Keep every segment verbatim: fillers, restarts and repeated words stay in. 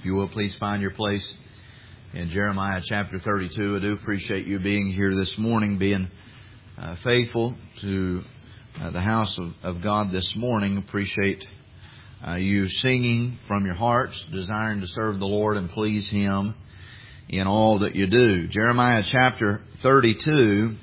you will, please find your place in Jeremiah chapter thirty-two. I do appreciate you being here this morning, being uh, faithful to uh, the house of, of God this morning. Appreciate uh, you singing from your hearts, desiring to serve the Lord and please Him in all that you do. Jeremiah chapter thirty-two,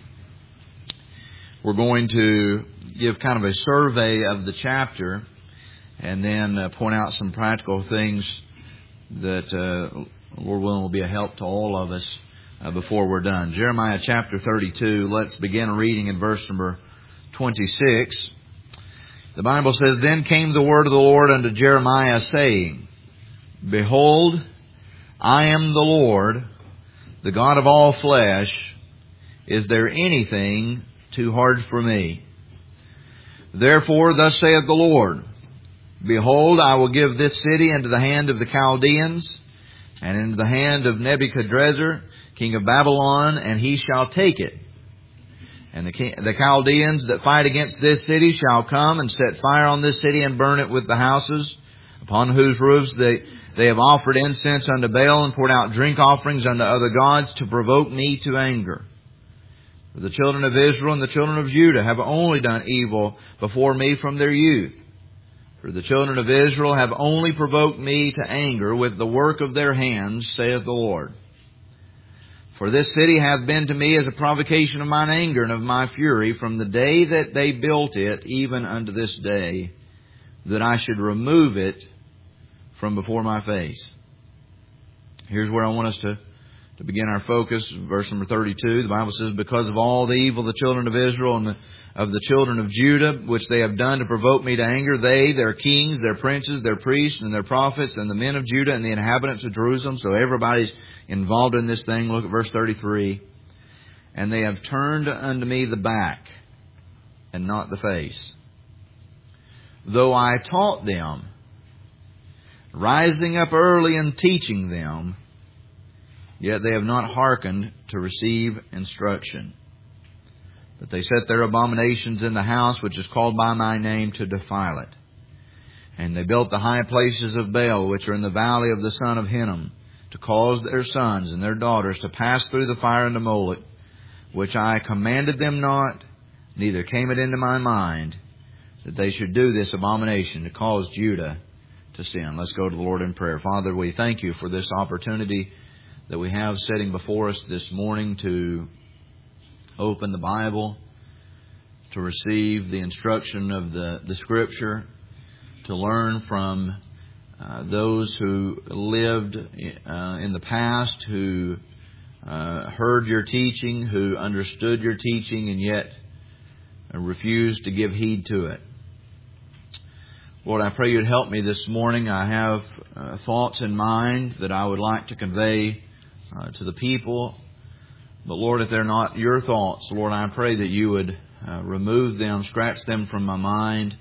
we're going to give kind of a survey of the chapter and then uh, point out some practical things that, uh, Lord willing, will be a help to all of us uh, before we're done. Jeremiah chapter thirty-two, let's begin reading in verse number twenty-six. The Bible says, "Then came the word of the Lord unto Jeremiah, saying, Behold, I am the Lord, the God of all flesh. Is there anything too hard for me? Therefore, thus saith the Lord, Behold, I will give this city into the hand of the Chaldeans, and into the hand of Nebuchadrezzar, king of Babylon, and he shall take it. And the, king, the Chaldeans that fight against this city shall come and set fire on this city and burn it with the houses, upon whose roofs they, they have offered incense unto Baal and poured out drink offerings unto other gods to provoke me to anger. For the children of Israel and the children of Judah have only done evil before me from their youth. For the children of Israel have only provoked me to anger with the work of their hands, saith the Lord. For this city hath been to me as a provocation of mine anger and of my fury from the day that they built it, even unto this day, that I should remove it from before my face." Here's where I want us to, to begin our focus. Verse number thirty-two, the Bible says, "Because of all the evil of the children of Israel and the of the children of Judah, which they have done to provoke me to anger, they, their kings, their princes, their priests, and their prophets, and the men of Judah, and the inhabitants of Jerusalem," so everybody's involved in this thing. Look at verse thirty-three. "And they have turned unto me the back, and not the face. Though I taught them, rising up early and teaching them, yet they have not hearkened to receive instruction. But they set their abominations in the house which is called by my name to defile it. And they built the high places of Baal, which are in the valley of the son of Hinnom, to cause their sons and their daughters to pass through the fire into Moloch, which I commanded them not, neither came it into my mind, that they should do this abomination to cause Judah to sin." Let's go to the Lord in prayer. Father, we thank You for this opportunity that we have sitting before us this morning to open the Bible, to receive the instruction of the, the Scripture, to learn from uh, those who lived uh, in the past, who uh, heard Your teaching, who understood Your teaching, and yet refused to give heed to it. Lord, I pray You'd help me this morning. I have uh, thoughts in mind that I would like to convey uh, to the people. But Lord, if they're not Your thoughts, Lord, I pray that You would uh, remove them, scratch them from my mind.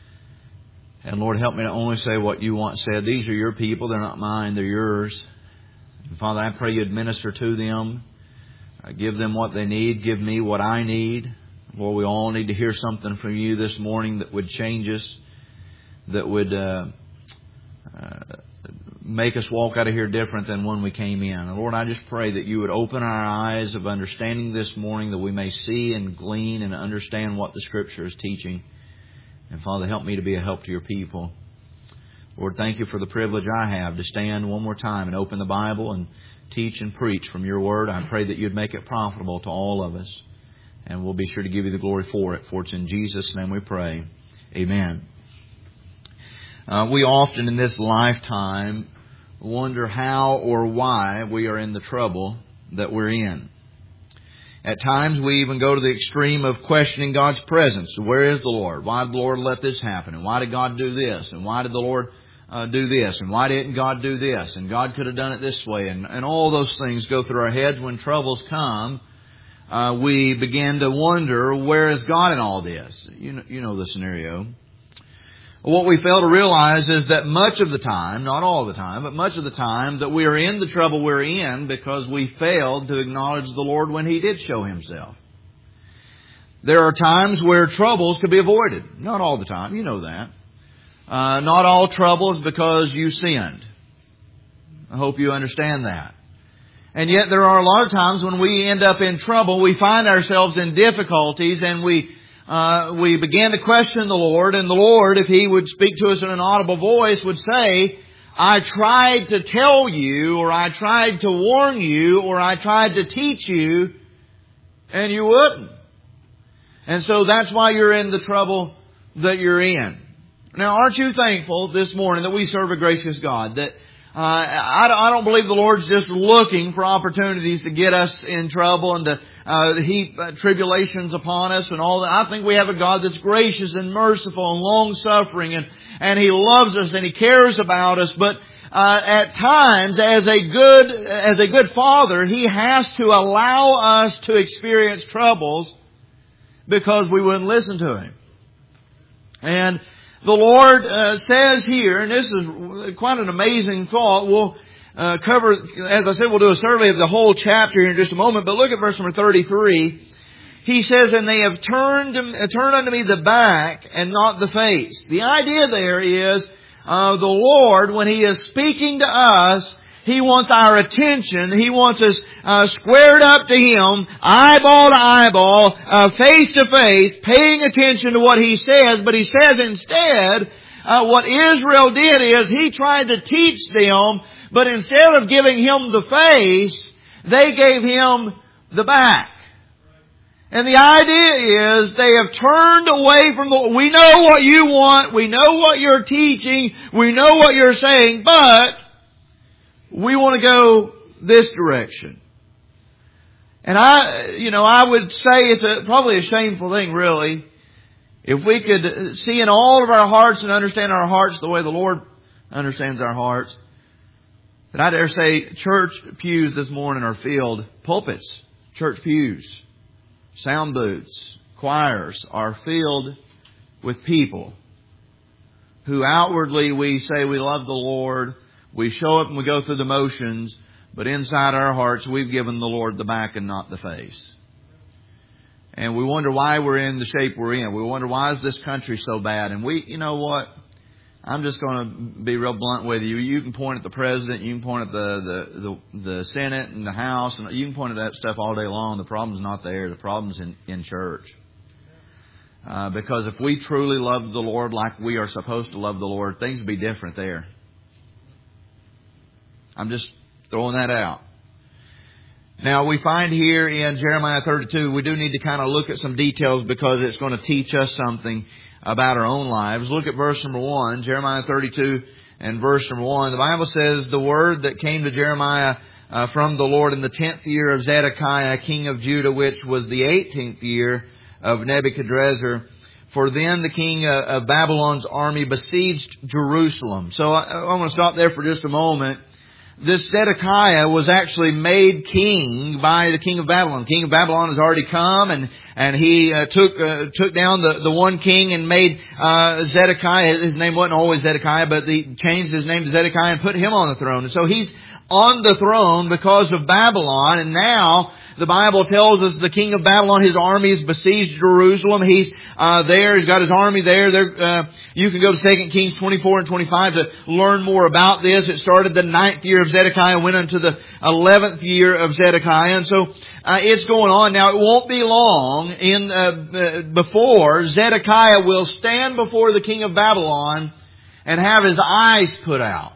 And Lord, help me to only say what You want said. These are Your people. They're not mine. They're Yours. And Father, I pray You'd minister to them. Uh, give them what they need. Give me what I need. Lord, we all need to hear something from You this morning that would change us, that would uh, uh, make us walk out of here different than when we came in. And Lord, I just pray that You would open our eyes of understanding this morning, that we may see and glean and understand what the Scripture is teaching. And Father, help me to be a help to Your people. Lord, thank You for the privilege I have to stand one more time and open the Bible and teach and preach from Your Word. I pray that You'd make it profitable to all of us. And we'll be sure to give You the glory for it. For it's in Jesus' name we pray. Amen. Uh, we often in this lifetime wonder how or why we are in the trouble that we're in. At times we even go to the extreme of questioning God's presence. Where is the Lord? Why did the Lord let this happen? And why did God do this? And why did the Lord uh, do this? And why didn't God do this? And God could have done it this way. And, and all those things go through our heads. When troubles come, uh, we begin to wonder, where is God in all this? You know, you know the scenario. What we fail to realize is that much of the time, not all the time, but much of the time, that we are in the trouble we're in because we failed to acknowledge the Lord when He did show Himself. There are times where troubles could be avoided. Not all the time. You know that. Uh, not all trouble is because you sinned. I hope you understand that. And yet there are a lot of times when we end up in trouble, we find ourselves in difficulties, and we uh, we begin to question the Lord, and the Lord, if He would speak to us in an audible voice, would say, I tried to tell you, or I tried to warn you, or I tried to teach you, and you wouldn't. And so that's why you're in the trouble that you're in. Now, aren't you thankful this morning that we serve a gracious God? That uh, I, I don't believe the Lord's just looking for opportunities to get us in trouble and to uh, heap uh, tribulations upon us and all that. I think we have a God that's gracious and merciful and long-suffering, and, and He loves us and He cares about us. But uh, at times, as a good as a good Father, He has to allow us to experience troubles because we wouldn't listen to Him. And the Lord uh, says here, and this is quite an amazing thought. We'll uh, cover, as I said, we'll do a survey of the whole chapter here in just a moment. But look at verse number thirty-three. He says, and they have turned, turned unto me the back and not the face. The idea there is uh, the Lord, when He is speaking to us, He wants our attention. He wants us uh, squared up to Him, eyeball to eyeball, uh, face to face, paying attention to what He says. But He says instead, uh, what Israel did is He tried to teach them, but instead of giving Him the face, they gave Him the back. And the idea is they have turned away from the... We know what you want. We know what you're teaching. We know what you're saying, but we want to go this direction. And I, you know, I would say it's a, probably a shameful thing, really, if we could see in all of our hearts and understand our hearts the way the Lord understands our hearts. But I dare say church pews this morning are filled, pulpits, church pews, sound booths, choirs are filled with people who outwardly we say we love the Lord. We show up and we go through the motions, but inside our hearts we've given the Lord the back and not the face. And we wonder why we're in the shape we're in. We wonder why is this country so bad. And we, you know what? I'm just going to be real blunt with you. You can point at the president, you can point at the, the, the, the Senate and the House, and you can point at that stuff all day long. The problem's not there. The problem's in, in church. Uh, because if we truly love the Lord like we are supposed to love the Lord, things would be different there. I'm just throwing that out. Now, we find here in Jeremiah thirty-two, we do need to kind of look at some details because it's going to teach us something about our own lives. Look at verse number one, Jeremiah thirty-two and verse number one. The Bible says, the word that came to Jeremiah uh, from the Lord in the tenth year of Zedekiah, king of Judah, which was the eighteenth year of Nebuchadrezzar. For then the king of Babylon's army besieged Jerusalem. So I, I want to stop there for just a moment. This Zedekiah was actually made king by the king of Babylon. The king of Babylon has already come, and and he uh, took uh, took down the, the one king and made uh, Zedekiah. His name wasn't always Zedekiah, but he changed his name to Zedekiah and put him on the throne. And so he's on the throne because of Babylon. And now the Bible tells us the king of Babylon, his army has besieged Jerusalem. He's uh, there. He's got his army there. there uh, you can go to Second Kings twenty-four and twenty-five to learn more about this. It started the ninth year of Zedekiah, went into the eleventh year of Zedekiah. And so uh, it's going on. Now, it won't be long in uh, uh, before Zedekiah will stand before the king of Babylon and have his eyes put out.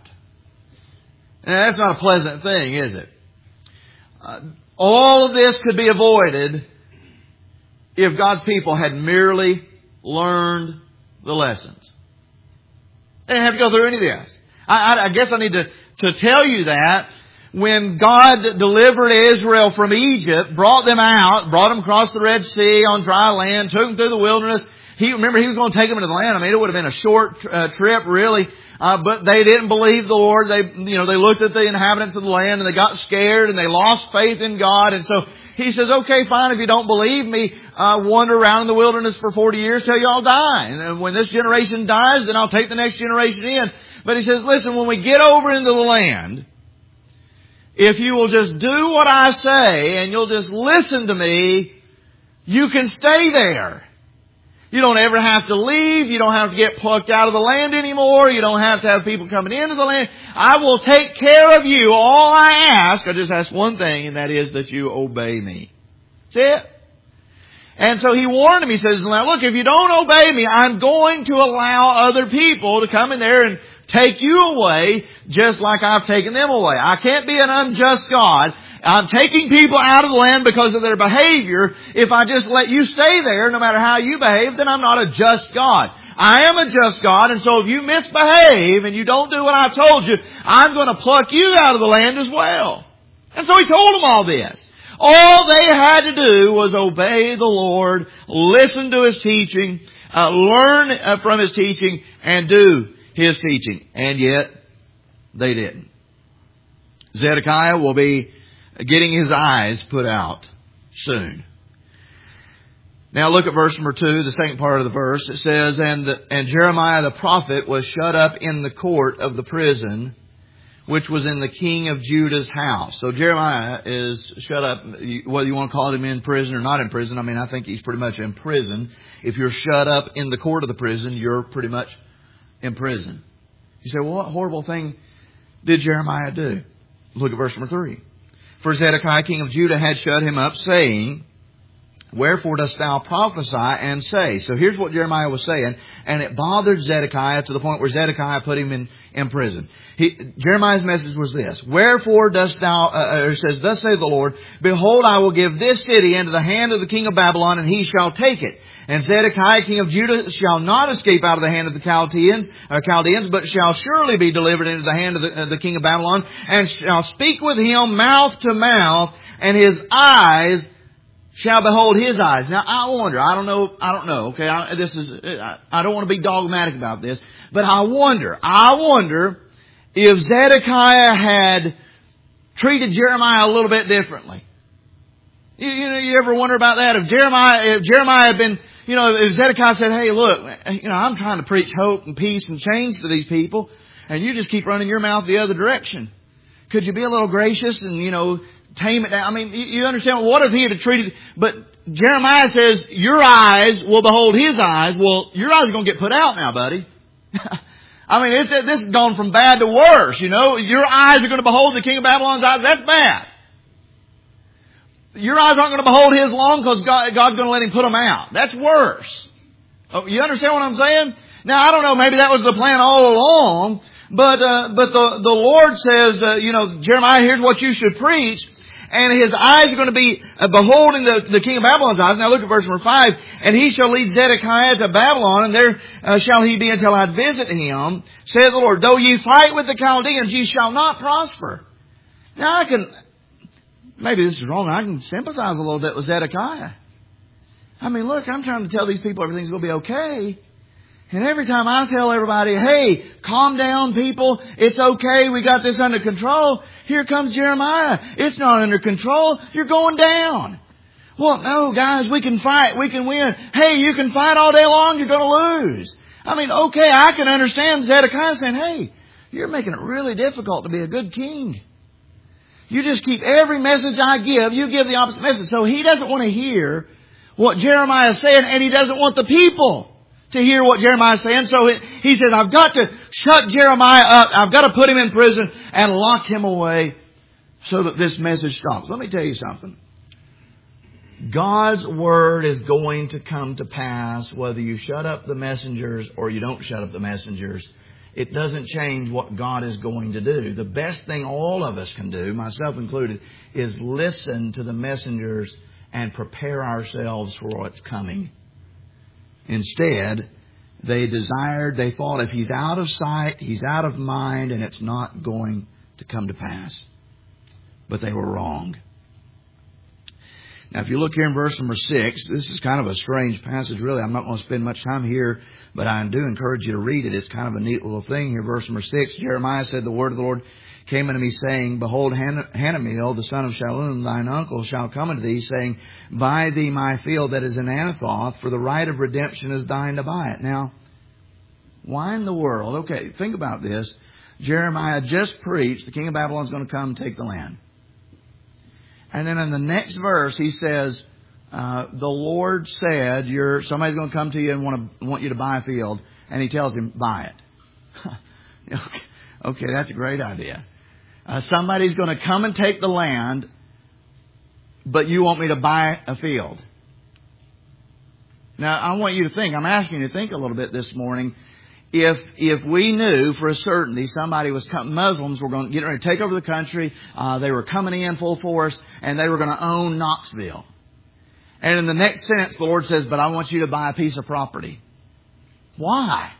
And that's not a pleasant thing, is it? Uh, all of this could be avoided if God's people had merely learned the lessons. They didn't have to go through any of this. I, I, I guess I need to, to tell you that when God delivered Israel from Egypt, brought them out, brought them across the Red Sea on dry land, took them through the wilderness. He, remember, He was going to take them into the land. I mean, it would have been a short uh, trip, really. Uh, but they didn't believe the Lord. They, you know, they looked at the inhabitants of the land and they got scared and they lost faith in God. And so He says, okay, fine, if you don't believe me, uh, wander around in the wilderness for forty years till you all die. And when this generation dies, then I'll take the next generation in. But He says, listen, when we get over into the land, if you will just do what I say and you'll just listen to me, you can stay there. You don't ever have to leave. You don't have to get plucked out of the land anymore. You don't have to have people coming into the land. I will take care of you. All I ask, I just ask one thing, and that is that you obey me. That's it. And so he warned him. He says, now look, if you don't obey me, I'm going to allow other people to come in there and take you away just like I've taken them away. I can't be an unjust God. I'm taking people out of the land because of their behavior. If I just let you stay there, no matter how you behave, then I'm not a just God. I am a just God, and so if you misbehave and you don't do what I've told you, I'm going to pluck you out of the land as well. And so he told them all this. All they had to do was obey the Lord, listen to His teaching, uh, learn uh, from His teaching, and do His teaching. And yet, they didn't. Zedekiah will be getting his eyes put out soon. Now look at verse number two, the second part of the verse. It says, and, the, and Jeremiah the prophet was shut up in the court of the prison, which was in the king of Judah's house. So Jeremiah is shut up, whether you want to call him in prison or not in prison. I mean, I think he's pretty much in prison. If you're shut up in the court of the prison, you're pretty much in prison. You say, well, what horrible thing did Jeremiah do? Look at verse number three. For Zedekiah, king of Judah, had shut him up, saying, wherefore dost thou prophesy and say? So here's what Jeremiah was saying, and it bothered Zedekiah to the point where Zedekiah put him in, in prison. He, Jeremiah's message was this, wherefore dost thou, uh, it says, thus saith the Lord, behold, I will give this city into the hand of the king of Babylon, and he shall take it. And Zedekiah, king of Judah, shall not escape out of the hand of the Chaldeans, uh, Chaldeans, but shall surely be delivered into the hand of the, uh, the king of Babylon, and shall speak with him mouth to mouth, and his eyes shall behold his eyes. Now, I wonder, I don't know, I don't know, okay, I, this is, I, I don't want to be dogmatic about this, but I wonder, I wonder if Zedekiah had treated Jeremiah a little bit differently. You, you know, you ever wonder about that? If Jeremiah, if Jeremiah had been, you know, if Zedekiah said, hey, look, you know, I'm trying to preach hope and peace and change to these people, and you just keep running your mouth the other direction. Could you be a little gracious and, you know, tame it down? I mean, you understand, what if he had treated, but Jeremiah says, your eyes will behold his eyes. Well, your eyes are going to get put out now, buddy. I mean, it's, this has gone from bad to worse, you know. Your eyes are going to behold the king of Babylon's eyes. That's bad. Your eyes aren't going to behold his long because God, God's going to let him put them out. That's worse. Oh, you understand what I'm saying? Now, I don't know, maybe that was the plan all along, but uh, but the, the Lord says, uh, you know, Jeremiah, here's what you should preach. And his eyes are going to be uh, beholding the, the king of Babylon's eyes. Now look at verse number five. And he shall lead Zedekiah to Babylon, and there uh, shall he be until I visit him, saith the Lord. Though ye fight with the Chaldeans, ye shall not prosper. Now I can, maybe this is wrong, I can sympathize a little bit with Zedekiah. I mean, look, I'm trying to tell these people everything's going to be okay. And every time I tell everybody, hey, calm down, people. It's okay. We got this under control. Here comes Jeremiah. It's not under control. You're going down. Well, no, guys, we can fight. We can win. Hey, you can fight all day long. You're going to lose. I mean, okay, I can understand Zedekiah saying, hey, you're making it really difficult to be a good king. You just keep every message I give, you give the opposite message. So he doesn't want to hear what Jeremiah is saying, and he doesn't want the people to hear what Jeremiah is saying. So he says, I've got to shut Jeremiah up. I've got to put him in prison and lock him away so that this message stops. Let me tell you something. God's word is going to come to pass whether you shut up the messengers or you don't shut up the messengers. It doesn't change what God is going to do. The best thing all of us can do, myself included, is listen to the messengers and prepare ourselves for what's coming. Instead, they desired, they thought if he's out of sight, he's out of mind, and it's not going to come to pass. But they were wrong. Now, if you look here in verse number six, this is kind of a strange passage, really. I'm not going to spend much time here, but I do encourage you to read it. It's kind of a neat little thing here. Verse number six, Jeremiah said, the word of the Lord came unto me, saying, behold, Han- Hanamiel, the son of Shallum, thine uncle, shall come unto thee, saying, buy thee my field that is in Anathoth, for the right of redemption is thine to buy it. Now, why in the world? Okay, think about this. Jeremiah just preached, the king of Babylon is going to come and take the land. And then in the next verse, he says, uh, the Lord said, "You're somebody's going to come to you and want to want you to buy a field," and He tells him, "Buy it." okay, okay, that's a great idea. Uh, somebody's going to come and take the land, but you want me to buy a field. Now, I want you to think, I'm asking you to think a little bit this morning. If if we knew for a certainty somebody was coming, Muslims were going to get ready to take over the country, uh, they were coming in full force, and they were going to own Knoxville. And in the next sentence, the Lord says, "But I want you to buy a piece of property." Why?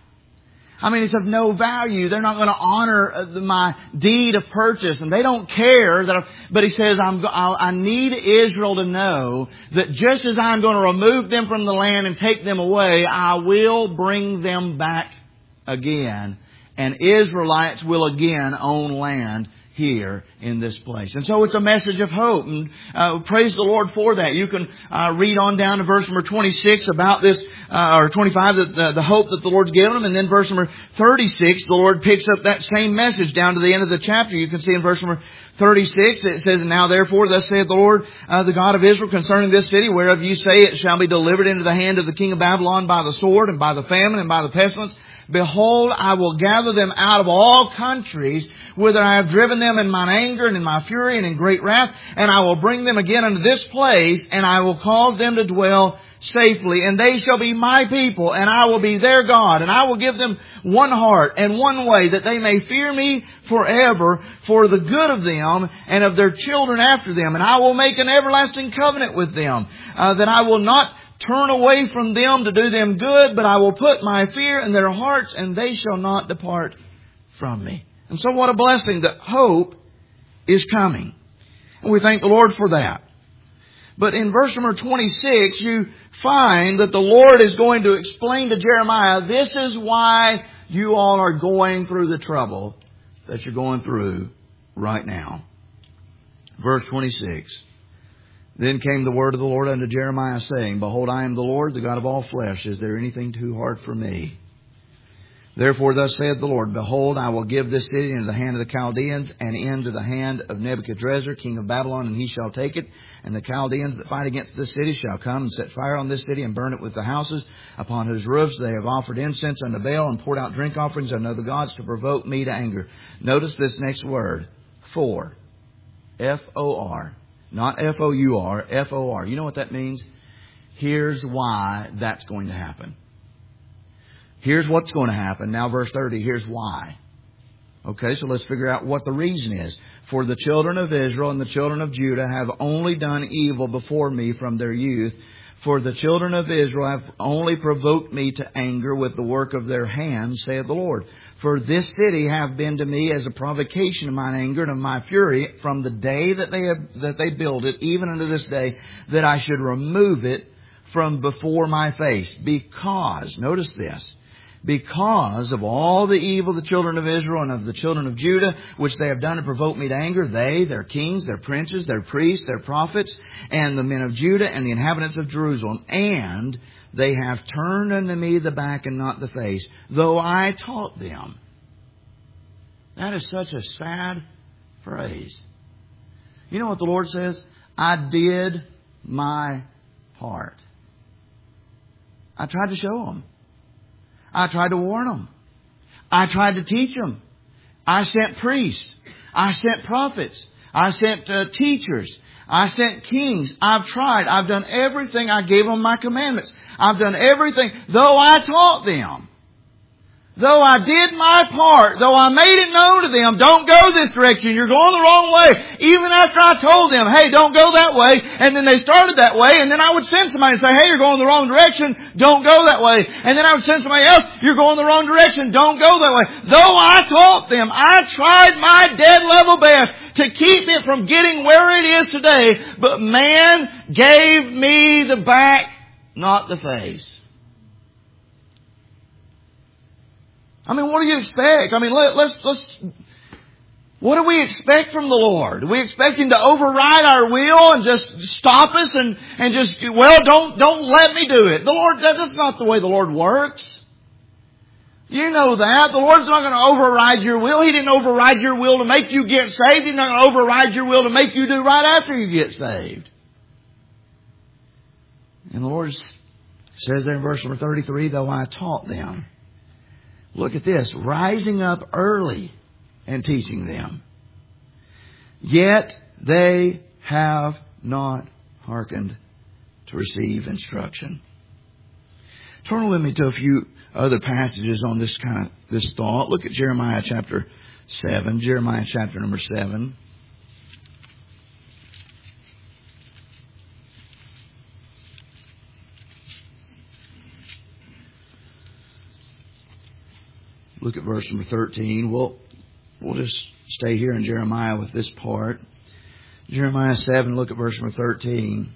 I mean, it's of no value. They're not going to honor my deed of purchase, and they don't care that. I've, but He says, I'm, I need Israel to know that just as I'm going to remove them from the land and take them away, I will bring them back again, and Israelites will again own land here in this place. And so it's a message of hope, and uh, praise the Lord for that. You can uh, read on down to verse number twenty-six about this, uh, or twenty-five, the, the, the hope that the Lord's given them, and then verse number thirty-six, the Lord picks up that same message down to the end of the chapter. You can see in verse number thirty-six, it says, "Now therefore, thus saith the Lord, uh, the God of Israel, concerning this city, whereof you say it shall be delivered into the hand of the king of Babylon by the sword, and by the famine, and by the pestilence, behold, I will gather them out of all countries, whither I have driven them in mine anger and in my fury and in great wrath, and I will bring them again unto this place, and I will cause them to dwell safely, and they shall be my people, and I will be their God, and I will give them one heart and one way, that they may fear me forever, for the good of them and of their children after them. And I will make an everlasting covenant with them, uh, that I will not turn away from them to do them good, but I will put my fear in their hearts, and they shall not depart from me." And so what a blessing that hope is coming. And we thank the Lord for that. But in verse number twenty-six, you find that the Lord is going to explain to Jeremiah, this is why you all are going through the trouble that you're going through right now. Verse twenty-six. "Then came the word of the Lord unto Jeremiah, saying, Behold, I am the Lord, the God of all flesh. Is there anything too hard for me? Therefore thus saith the Lord, Behold, I will give this city into the hand of the Chaldeans, and into the hand of Nebuchadrezzar, king of Babylon, and he shall take it. And the Chaldeans that fight against this city shall come and set fire on this city, and burn it with the houses upon whose roofs they have offered incense unto Baal, and poured out drink offerings unto other gods, to provoke me to anger." Notice this next word, for. F O R. Not F O U R, F O R. You know what that means? Here's why that's going to happen. Here's what's going to happen. Now verse thirty, here's why. Okay, so let's figure out what the reason is. "For the children of Israel and the children of Judah have only done evil before me from their youth. For the children of Israel have only provoked me to anger with the work of their hands, saith the Lord. For this city have been to me as a provocation of mine anger and of my fury from the day that they have, that they built it, even unto this day, that I should remove it from before my face. Because," notice this, "because of all the evil of the children of Israel and of the children of Judah, which they have done to provoke me to anger, they, their kings, their princes, their priests, their prophets, and the men of Judah and the inhabitants of Jerusalem, and they have turned unto me the back and not the face, though I taught them." That is such a sad phrase. You know what the Lord says? I did my part. I tried to show them. I tried to warn them. I tried to teach them. I sent priests. I sent prophets. I sent uh, teachers. I sent kings. I've tried. I've done everything. I gave them my commandments. I've done everything. Though I taught them. Though I did my part. Though I made it known to them, don't go this direction. You're going the wrong way. Even after I told them, hey, don't go that way. And then they started that way. And then I would send somebody and say, hey, you're going the wrong direction. Don't go that way. And then I would send somebody else, you're going the wrong direction. Don't go that way. Though I taught them, I tried my dead level best to keep it from getting where it is today. But man gave me the back, not the face. I mean, what do you expect? I mean, let, let's, let's, what do we expect from the Lord? Do we expect Him to override our will and just stop us and, and just, well, don't, don't let me do it. The Lord, that's not the way the Lord works. You know that. The Lord's not going to override your will. He didn't override your will to make you get saved. He's not going to override your will to make you do right after you get saved. And the Lord says there in verse number thirty-three, though I taught them. Look at this. Rising up early and teaching them. Yet they have not hearkened to receive instruction. Turn with me to a few other passages on this kind of this thought. Look at Jeremiah chapter seven. Jeremiah chapter number seven. Look at verse number thirteen. We'll, we'll just stay here in Jeremiah with this part. Jeremiah seven, look at verse number thirteen.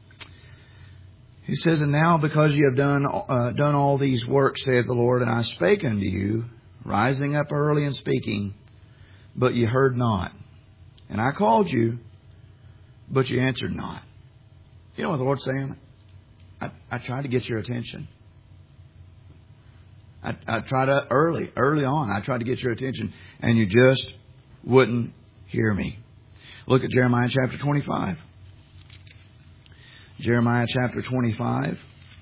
He says, And now because you have done uh, done all these works, saith the Lord, and I spake unto you, rising up early and speaking, but ye heard not. And I called you, but you answered not. You know what the Lord's saying? I, I tried to get your attention. I, I tried to early, early on, I tried to get your attention, and you just wouldn't hear me. Look at Jeremiah chapter twenty-five. Jeremiah chapter twenty-five.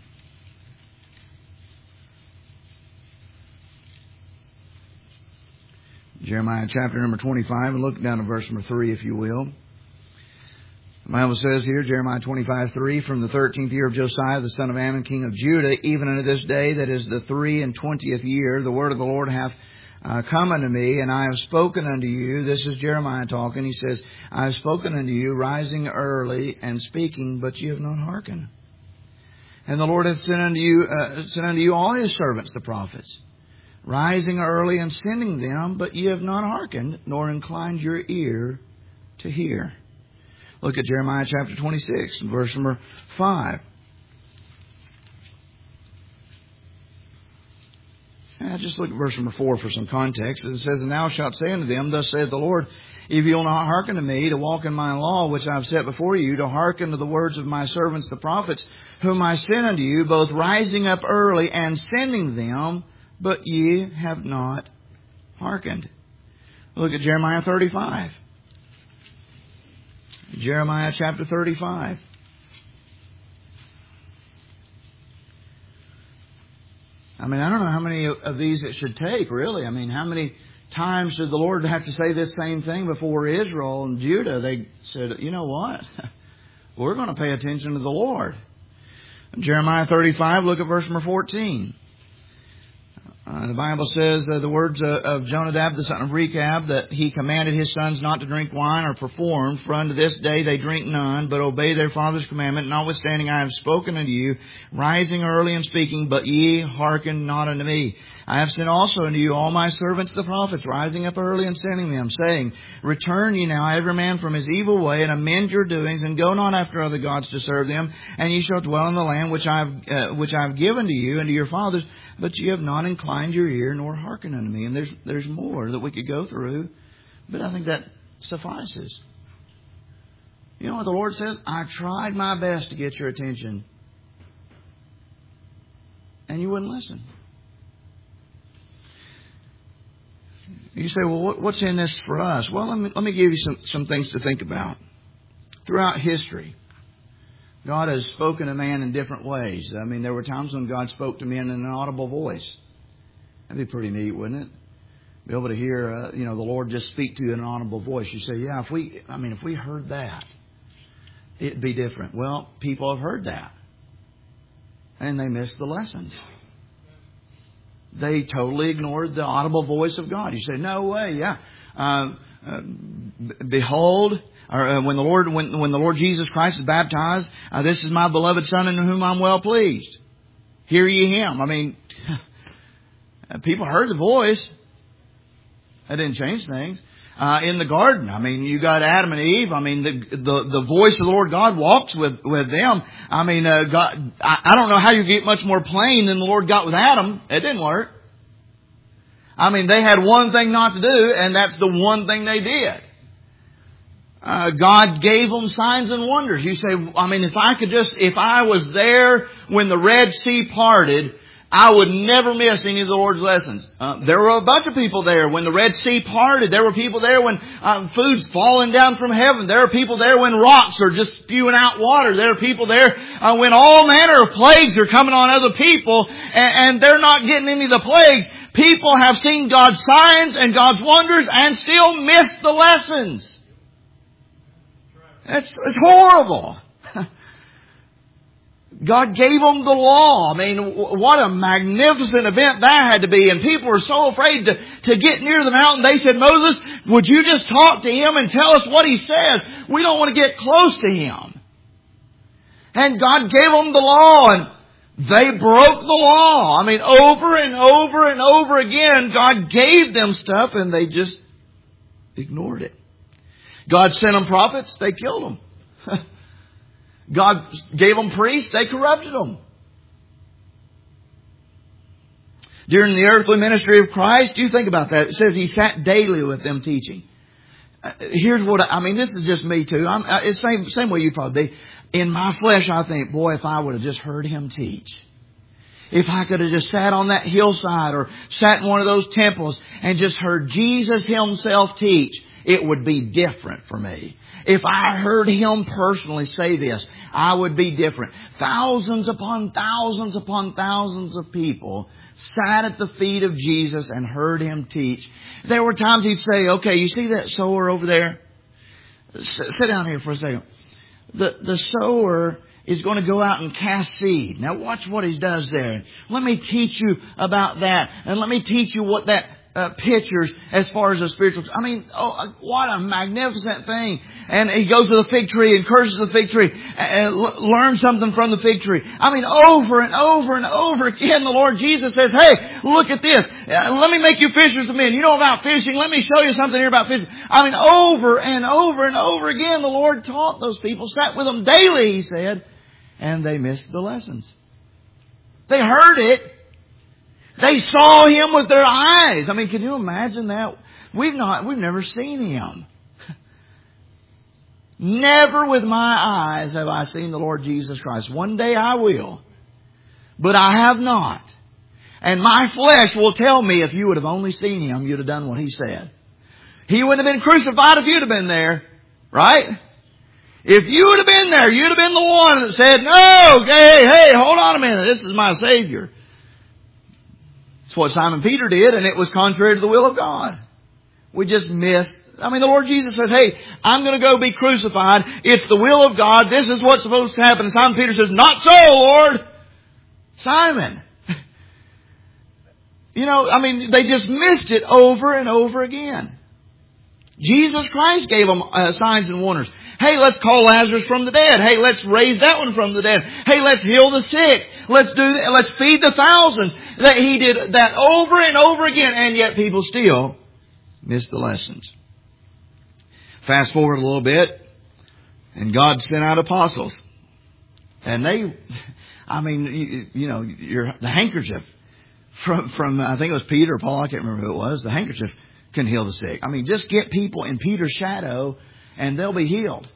Jeremiah chapter number twenty-five, and look down to verse number three, if you will. The Bible says here, Jeremiah twenty-five, three, From the thirteenth year of Josiah, the son of Ammon, king of Judah, even unto this day, that is the three and twentieth year, the word of the Lord hath uh, come unto me, and I have spoken unto you. This is Jeremiah talking. He says, I have spoken unto you, rising early and speaking, but ye have not hearkened. And the Lord hath sent unto you, uh, sent unto you all His servants, the prophets, rising early and sending them, but ye have not hearkened, nor inclined your ear to hear. Look at Jeremiah chapter twenty-six, verse number five. Yeah, just look at verse number four for some context. It says, And thou shalt say unto them, Thus saith the Lord, If ye will not hearken to me, to walk in my law, which I have set before you, to hearken to the words of my servants the prophets, whom I sent unto you, both rising up early and sending them, but ye have not hearkened. Look at Jeremiah thirty-five. Jeremiah chapter thirty-five. I mean, I don't know how many of these it should take, really. I mean, how many times did the Lord have to say this same thing before Israel and Judah? They said, you know what? We're going to pay attention to the Lord. Jeremiah thirty-five, look at verse number fourteen. Uh, the Bible says uh, the words uh, of Jonadab, the son of Rechab, that he commanded his sons not to drink wine or perform. For unto this day they drink none, but obey their father's commandment. Notwithstanding, I have spoken unto you, rising early and speaking, but ye hearken not unto me. I have sent also unto you all my servants the prophets, rising up early and sending them, saying, Return ye now every man from his evil way, and amend your doings, and go not after other gods to serve them, and ye shall dwell in the land which I have uh, which I have given to you and to your fathers. But ye have not inclined your ear, nor hearkened unto me. And there's there's more that we could go through, but I think that suffices. You know what the Lord says? I tried my best to get your attention, and you wouldn't listen. You say, well, what's in this for us? Well, let me, let me give you some, some things to think about. Throughout history, God has spoken to man in different ways. I mean, there were times when God spoke to men in an audible voice. That'd be pretty neat, wouldn't it? Be able to hear, uh, you know, the Lord just speak to you in an audible voice. You say, yeah, if we, I mean, if we heard that, it'd be different. Well, people have heard that, and they missed the lessons. They totally ignored the audible voice of God. You say, no way, yeah. Uh, uh, behold, or uh, when the Lord, when, when the Lord Jesus Christ is baptized, uh, this is my beloved Son in whom I'm well pleased. Hear ye Him. I mean, people heard the voice. That didn't change things. Uh, in the garden, I mean, you got Adam and Eve. I mean, the the, the voice of the Lord God walks with, with them. I mean, uh, God, I, I don't know how you get much more plain than the Lord got with Adam. It didn't work. I mean, they had one thing not to do, and that's the one thing they did. Uh, God gave them signs and wonders. You say, I mean, if I could just, if I was there when the Red Sea parted, I would never miss any of the Lord's lessons. Uh, there were a bunch of people there when the Red Sea parted. There were people there when uh, food's falling down from heaven. There are people there when rocks are just spewing out water. There are people there uh, when all manner of plagues are coming on other people, and, and they're not getting any of the plagues. People have seen God's signs and God's wonders and still miss the lessons. It's, it's horrible. God gave them the law. I mean, what a magnificent event that had to be. And people were so afraid to, to get near the mountain. They said, Moses, would you just talk to him and tell us what he says? We don't want to get close to him. And God gave them the law, and they broke the law. I mean, over and over and over again, God gave them stuff and they just ignored it. God sent them prophets, they killed them. God gave them priests, they corrupted them. During the earthly ministry of Christ, you think about that. It says He sat daily with them teaching. Uh, here's what I, I mean. This is just me too. I'm, uh, it's same same way you probably. In my flesh, I think, boy, if I would have just heard Him teach. If I could have just sat on that hillside or sat in one of those temples and just heard Jesus Himself teach, it would be different for me. If I heard Him personally say this, I would be different. Thousands upon thousands upon thousands of people sat at the feet of Jesus and heard Him teach. There were times He'd say, okay, you see that sower over there? S- sit down here for a second. The, the sower is going to go out and cast seed. Now watch what he does there. Let me teach you about that. And let me teach you what that uh, pictures as far as the spiritual. I mean, oh, what a magnificent thing. And he goes to the fig tree and curses the fig tree and l- learns something from the fig tree. I mean, over and over and over again, the Lord Jesus says, hey, look at this. Uh, let me make you fishers of men. You know about fishing. Let me show you something here about fishing. I mean, over and over and over again, the Lord taught those people, sat with them daily, He said. And they missed the lessons. They heard it. They saw Him with their eyes. I mean, can you imagine that? We've not, we've never seen Him. Never with my eyes have I seen the Lord Jesus Christ. One day I will. But I have not. And my flesh will tell me if you would have only seen Him, you'd have done what He said. He wouldn't have been crucified if you'd have been there. Right? If you would have been there, you'd have been the one that said, no, hey, hey, hold on a minute. This is my Savior. That's what Simon Peter did, and it was contrary to the will of God. We just missed. I mean, the Lord Jesus said, hey, I'm going to go be crucified. It's the will of God. This is what's supposed to happen. And Simon Peter says, not so, Lord. Simon. You know, I mean, they just missed it over and over again. Jesus Christ gave them uh, signs and wonders. Hey, let's call Lazarus from the dead. Hey, let's raise that one from the dead. Hey, let's heal the sick. Let's do that. Let's feed the thousands. That He did that over and over again, and yet people still miss the lessons. Fast forward a little bit, and God sent out apostles, and they, I mean, you, you know, your the handkerchief from from I think it was Peter or Paul. I can't remember who it was. The handkerchief can heal the sick. I mean, just get people in Peter's shadow and they'll be healed.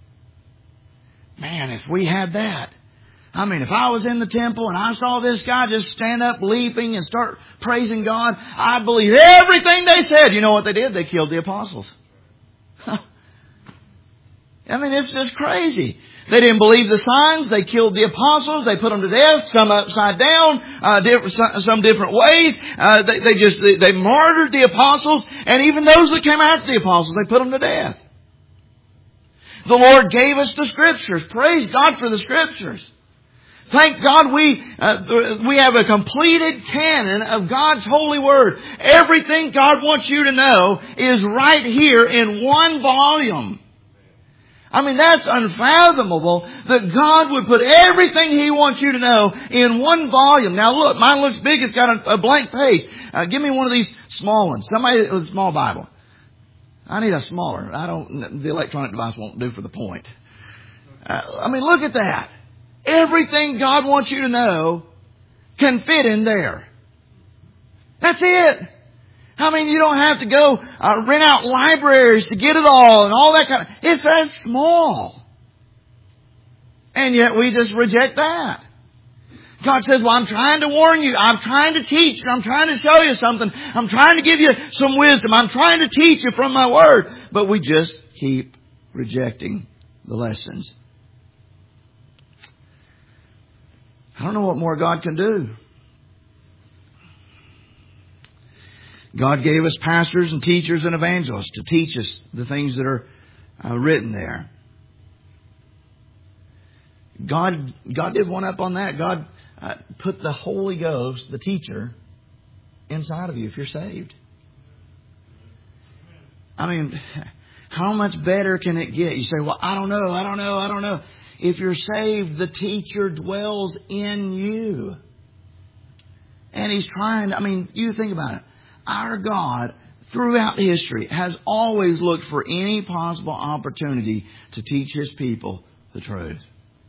Man, if we had that. I mean, if I was in the temple and I saw this guy just stand up leaping and start praising God, I'd believe everything they said. You know what they did? They killed the apostles. I mean, it's just crazy. They didn't believe the signs. They killed the apostles. They put them to death, some upside down, uh, different, some different ways. Uh, they, they just, they, they martyred the apostles. And even those that came after the apostles, they put them to death. The Lord gave us the Scriptures. Praise God for the Scriptures. Thank God we uh, we have a completed canon of God's holy word. Everything God wants you to know is right here in one volume. I mean, that's unfathomable that God would put everything He wants you to know in one volume. Now look, mine looks big. It's got a, a blank page. Uh, give me one of these small ones. Somebody with a small Bible. I need a smaller. I don't, the electronic device won't do for the point. Uh, I mean, look at that. Everything God wants you to know can fit in there. That's it. I mean, you don't have to go uh, rent out libraries to get it all and all that kind of... It's that small. And yet we just reject that. God says, well, I'm trying to warn you. I'm trying to teach. I'm trying to show you something. I'm trying to give you some wisdom. I'm trying to teach you from my Word. But we just keep rejecting the lessons. I don't know what more God can do. God gave us pastors and teachers and evangelists to teach us the things that are uh, written there. God, God did one up on that. God uh, put the Holy Ghost, the teacher, inside of you if you're saved. I mean, how much better can it get? You say, well, I don't know, I don't know, I don't know. If you're saved, the teacher dwells in you. And He's trying, I mean, you think about it. Our God, throughout history, has always looked for any possible opportunity to teach His people the truth.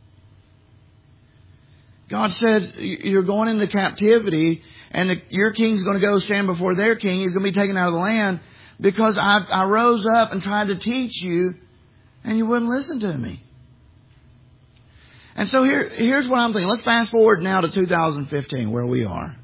God said, you're going into captivity, and the, your king's going to go stand before their king. He's going to be taken out of the land because I, I rose up and tried to teach you, and you wouldn't listen to me. And so here, here's what I'm thinking. Let's fast forward now to two thousand fifteen, where we are.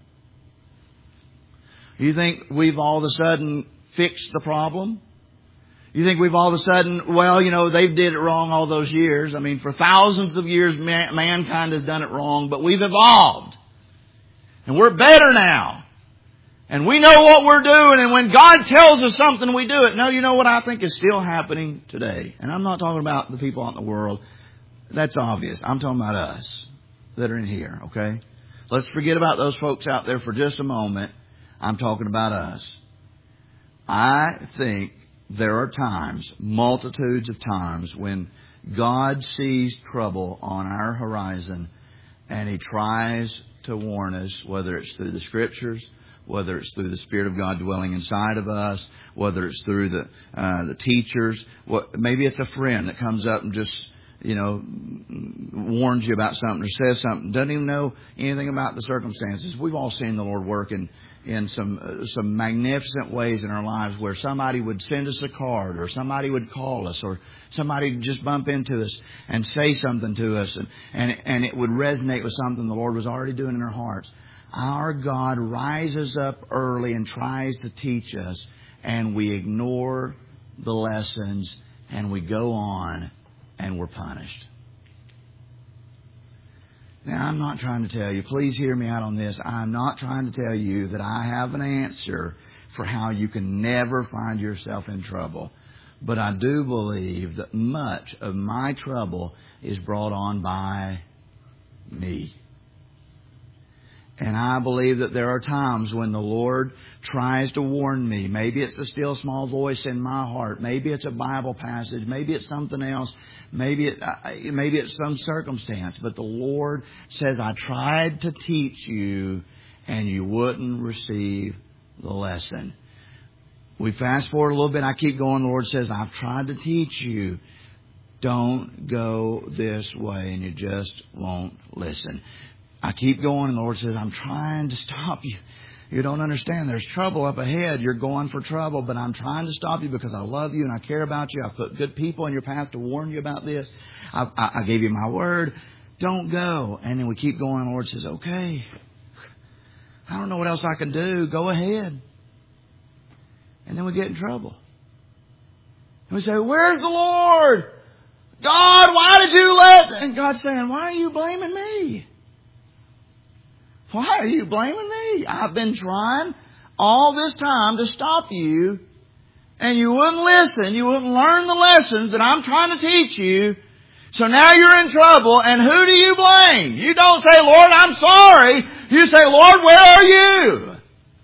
You think we've all of a sudden fixed the problem? You think we've all of a sudden, well, you know, they did it wrong all those years. I mean, for thousands of years, man, mankind has done it wrong, but we've evolved. And we're better now. And we know what we're doing, and when God tells us something, we do it. No, you know what I think is still happening today? And I'm not talking about the people out in the world. That's obvious. I'm talking about us that are in here, okay? Let's forget about those folks out there for just a moment. I'm talking about us. I think there are times, multitudes of times, when God sees trouble on our horizon and He tries to warn us, whether it's through the Scriptures, whether it's through the Spirit of God dwelling inside of us, whether it's through the uh, the teachers. What, maybe it's a friend that comes up and just, you know, warns you about something or says something, doesn't even know anything about the circumstances. We've all seen the Lord work in, in some uh, some magnificent ways in our lives where somebody would send us a card or somebody would call us or somebody would just bump into us and say something to us and, and, and it would resonate with something the Lord was already doing in our hearts. Our God rises up early and tries to teach us, and we ignore the lessons and we go on and we're punished. Now, I'm not trying to tell you, please hear me out on this. I'm not trying to tell you that I have an answer for how you can never find yourself in trouble. But I do believe that much of my trouble is brought on by me. And I believe that there are times when the Lord tries to warn me. Maybe it's a still small voice in my heart. Maybe it's a Bible passage. Maybe it's something else. Maybe it, maybe it's some circumstance. But the Lord says, I tried to teach you and you wouldn't receive the lesson. We fast forward a little bit. I keep going. The Lord says, I've tried to teach you. Don't go this way. And you just won't listen. I keep going, and the Lord says, I'm trying to stop you. You don't understand. There's trouble up ahead. You're going for trouble, but I'm trying to stop you because I love you and I care about you. I put good people in your path to warn you about this. I, I, I gave you my word. Don't go. And then we keep going, and the Lord says, okay, I don't know what else I can do. Go ahead. And then we get in trouble. And we say, where's the Lord? God, why did you let... And God's saying, why are you blaming me? Why are you blaming me? I've been trying all this time to stop you, and you wouldn't listen. You wouldn't learn the lessons that I'm trying to teach you. So now you're in trouble, and who do you blame? You don't say, Lord, I'm sorry. You say, Lord, where are you?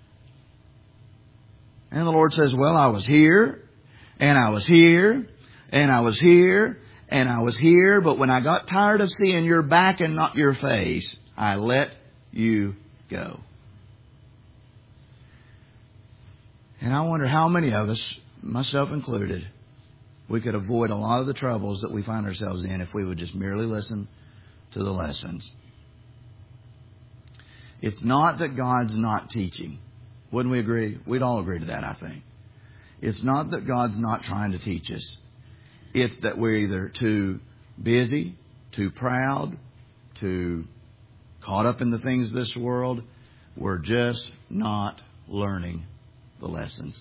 And the Lord says, well, I was here, and I was here, and I was here, and I was here, but when I got tired of seeing your back and not your face, I let you go. And I wonder how many of us, myself included, we could avoid a lot of the troubles that we find ourselves in if we would just merely listen to the lessons. It's not that God's not teaching. Wouldn't we agree? We'd all agree to that, I think. It's not that God's not trying to teach us. It's that we're either too busy, too proud, too caught up in the things of this world. We're just not learning the lessons.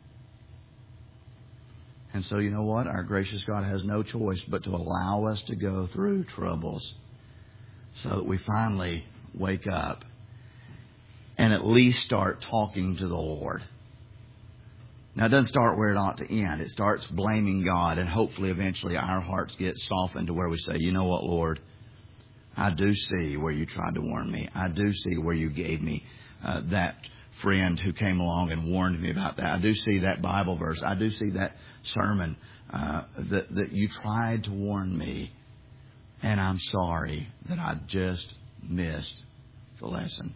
And so you know what? Our gracious God has no choice but to allow us to go through troubles so that we finally wake up and at least start talking to the Lord. Now, it doesn't start where it ought to end. It starts blaming God, and hopefully eventually our hearts get softened to where we say, you know what, Lord? I do see where you tried to warn me. I do see where you gave me uh, that friend who came along and warned me about that. I do see that Bible verse. I do see that sermon uh, that, that you tried to warn me. And I'm sorry that I just missed the lesson.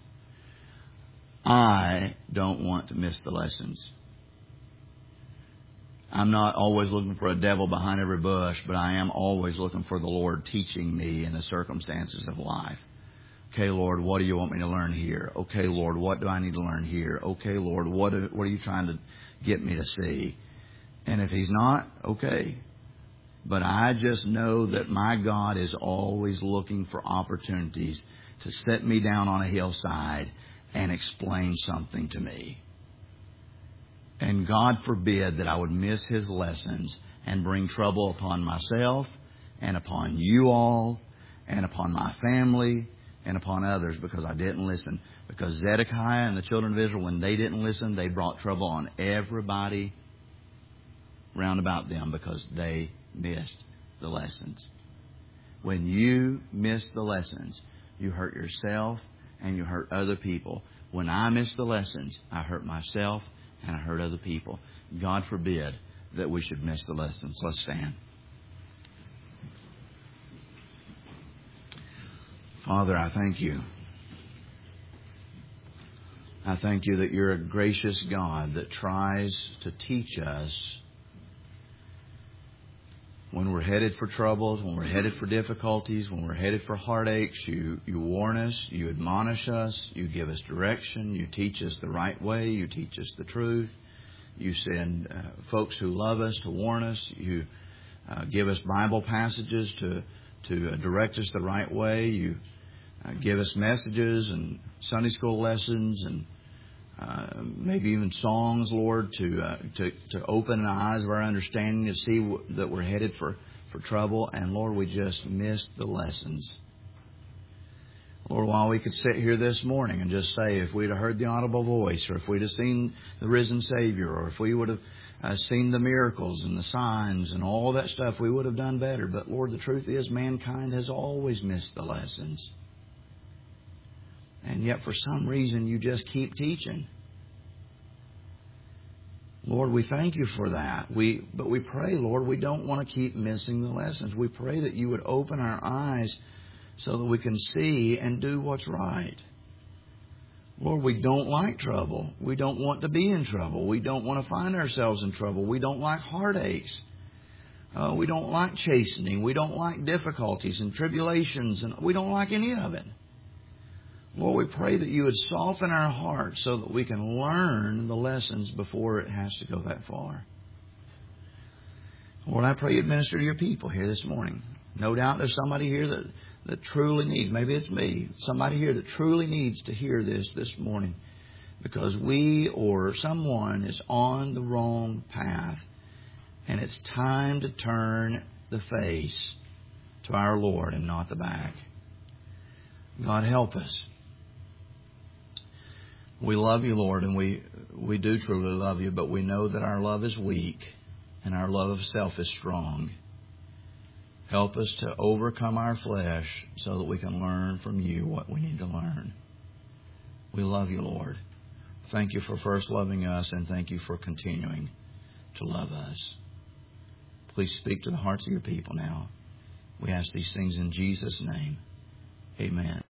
I don't want to miss the lessons. I'm not always looking for a devil behind every bush, but I am always looking for the Lord teaching me in the circumstances of life. Okay, Lord, what do you want me to learn here? Okay, Lord, what do I need to learn here? Okay, Lord, what are, what are you trying to get me to see? And if He's not, okay. But I just know that my God is always looking for opportunities to set me down on a hillside and explain something to me. And God forbid that I would miss His lessons and bring trouble upon myself and upon you all and upon my family and upon others because I didn't listen. Because Zedekiah and the children of Israel, when they didn't listen, they brought trouble on everybody round about them because they missed the lessons. When you miss the lessons, you hurt yourself and you hurt other people. When I miss the lessons, I hurt myself and I hurt other people. God forbid that we should miss the lessons. Let's stand. Father, I thank you. I thank you that you're a gracious God that tries to teach us when we're headed for troubles, when we're headed for difficulties, when we're headed for heartaches. You, you warn us, you admonish us, you give us direction, you teach us the right way, you teach us the truth. You send uh, folks who love us to warn us. You uh, give us Bible passages to, to uh, direct us the right way. You uh, give us messages and Sunday school lessons and Uh, maybe even songs, Lord, to, uh, to to open the eyes of our understanding to see w- that we're headed for, for trouble. And, Lord, we just missed the lessons. Lord, while we could sit here this morning and just say if we'd have heard the audible voice or if we'd have seen the risen Savior or if we would have uh, seen the miracles and the signs and all that stuff, we would have done better. But, Lord, the truth is mankind has always missed the lessons. And yet, for some reason, you just keep teaching. Lord, we thank you for that. We, but we pray, Lord, we don't want to keep missing the lessons. We pray that you would open our eyes so that we can see and do what's right. Lord, we don't like trouble. We don't want to be in trouble. We don't want to find ourselves in trouble. We don't like heartaches. Uh, we don't like chastening. We don't like difficulties and tribulations. And we don't like any of it. Lord, we pray that you would soften our hearts so that we can learn the lessons before it has to go that far. Lord, I pray you'd minister to your people here this morning. No doubt there's somebody here that, that truly needs, maybe it's me, somebody here that truly needs to hear this this morning because we or someone is on the wrong path and it's time to turn the face to our Lord and not the back. God, help us. We love you, Lord, and we, we do truly love you, but we know that our love is weak and our love of self is strong. Help us to overcome our flesh so that we can learn from you what we need to learn. We love you, Lord. Thank you for first loving us, and thank you for continuing to love us. Please speak to the hearts of your people now. We ask these things in Jesus' name. Amen.